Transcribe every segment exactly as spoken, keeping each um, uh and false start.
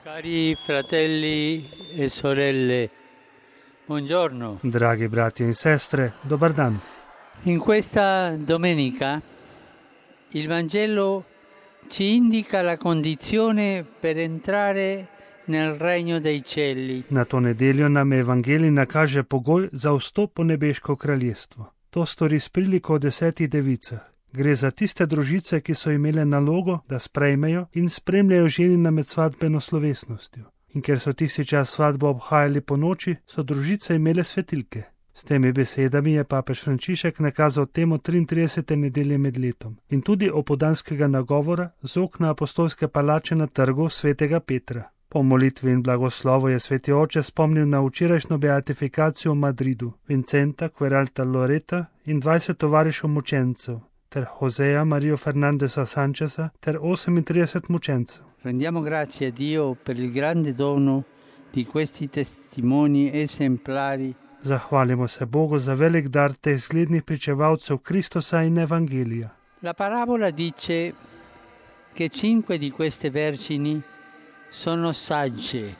Cari fratelli e sorelle, buongiorno. Dragi brati in sestre, dobar dan. In questa domenica il Vangelo ci indica la condizione per entrare nel regno dei cieli. Na to nedeljo nam Evangelij nakaže pogoj za vstop v nebeško kraljestvo. To stori s priliko o desetih devicah. Gre za tiste družice, ki so imele nalogo, da sprejmejo in spremljajo ženina med svadbeno slovesnostjo. In ker so tisti čas svadbo obhajali po noči, so družice imele svetilke. S temi besedami je papež Frančišek nakazal temo triintridesete nedelje med letom in tudi opoldanskega nagovora z okna apostolske palače na trgu svetega Petra. Po molitvi in blagoslovu je sveti oče spomnil na včerajšnjo beatifikacijo v Madridu, Vincenta Queralta Loreta in dvajset tovarišev mučencev, ter Joseja Marijo Fernandesa Sancheza ter osemintrideset mučencev. Rendiamo grazie a Dio per il grande dono di questi testimoni esemplari. Zahvalimo se Bogu za velik dar teh zglednih pričevalcev Kristusa in Evangelija. La parabola dice che cinque di queste vergini sono sagge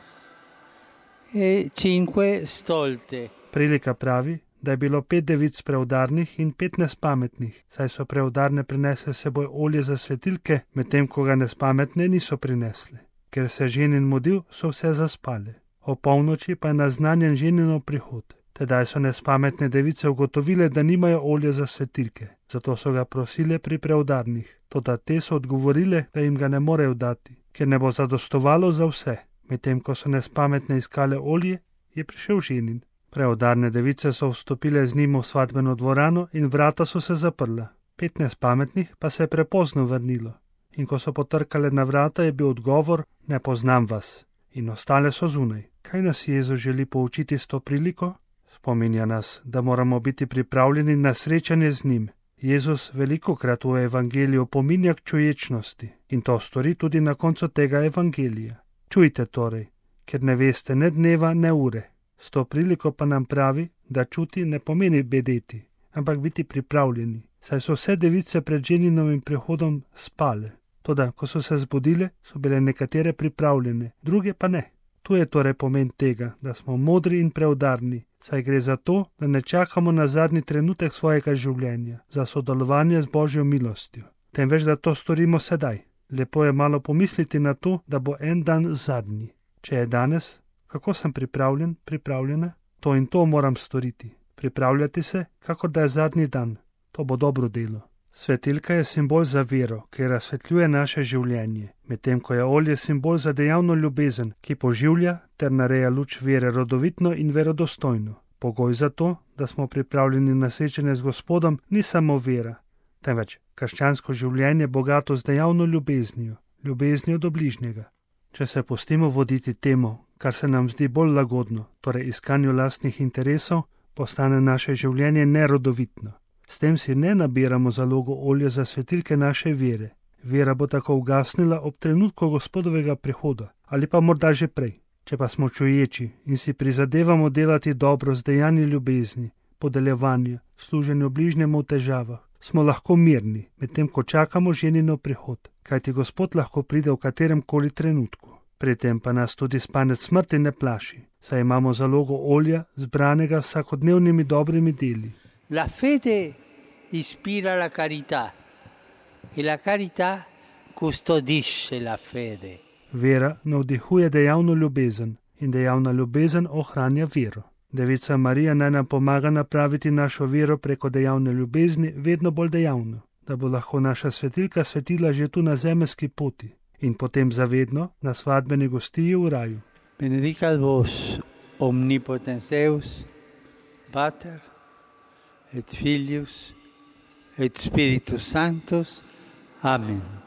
e cinque stolte. Prilika pravi, da je bilo pet devic preudarnih in pet nespametnih, saj so preudarne prinesle seboj olje za svetilke, medtem ko ga nespametne niso prinesle. Ker se ženin mudil, so vse zaspale. O polnoči pa je naznanjen ženinov prihod. Tedaj so nespametne device ugotovile, da nimajo olja za svetilke, zato so ga prosile pri preudarnih. Toda te so odgovorile, da jim ga ne morejo dati, ker ne bo zadostovalo za vse. Medtem ko so nespametne iskale olje, je prišel ženin. Preudarne device so vstopile z njim v svadbeno dvorano in vrata so se zaprla. Pet nespametnih pa se je prepozno vrnilo. In ko so potrkale na vrata, je bil odgovor: ne poznam vas. In ostale so zunaj. Kaj nas Jezus želi poučiti s to priliko? Spominja nas, da moramo biti pripravljeni na srečanje z njim. Jezus velikokrat v Evangeliju opominja k čuječnosti in to stori tudi na koncu tega Evangelija. Čujte torej, ker ne veste ne dneva, ne ure. S to priliko pa nam pravi, da čuti ne pomeni bedeti, ampak biti pripravljeni, saj so vse device pred ženinovim prihodom spale. Toda, ko so se zbudile, so bile nekatere pripravljene, druge pa ne. Tu je torej pomen tega, da smo modri in preudarni, saj gre za to, da ne čakamo na zadnji trenutek svojega življenja, za sodelovanje z Božjo milostjo, temveč da to storimo sedaj. Lepo je malo pomisliti na to, da bo en dan zadnji. Če je danes, kako sem pripravljen, pripravljena? To in to moram storiti. Pripravljati se, kakor da je zadnji dan. To bo dobro delo. Svetilka je simbol za vero, ki razsvetljuje naše življenje, medtem ko je olje simbol za dejavno ljubezen, ki poživlja ter nareja luč vere rodovitno in verodostojno. Pogoj za to, da smo pripravljeni na srečanje z Gospodom, ni samo vera, temveč krščansko življenje bogato z dejavno ljubeznijo, ljubeznijo do bližnjega. Če se pustimo voditi temu, kar se nam zdi bolj lagodno, torej iskanju lastnih interesov, postane naše življenje nerodovitno. S tem si ne nabiramo zalogo olja za svetilke naše vere. Vera bo tako ugasnila ob trenutku Gospodovega prihoda, ali pa morda že prej. Če pa smo čuječi in si prizadevamo delati dobro z dejanji ljubezni, podeljevanja, služenju bližnjemu v težavah, smo lahko mirni, medtem ko čakamo ženinov prihod, kajti Gospod lahko pride v katerem koli trenutku. Pri tem pa nas tudi spanec smrti ne plaši, saj imamo zalogo olja zbranega s vsakodnevnimi dobrimi deli. La fede ispira la carità e la carità custodisce la fede. Vera navdihuje dejavno ljubezen in dejavna ljubezen ohranja vero. Devica Marija naj nam pomaga napraviti našo vero preko dejavne ljubezni vedno bolj dejavno, da bo lahko naša svetilka svetila že tu na zemeljski poti in potem zavedno na svadbeni gostiji v raju. Benedicat vos omnipotens Deus, Pater et Filius et Spiritus Sanctus. Amen.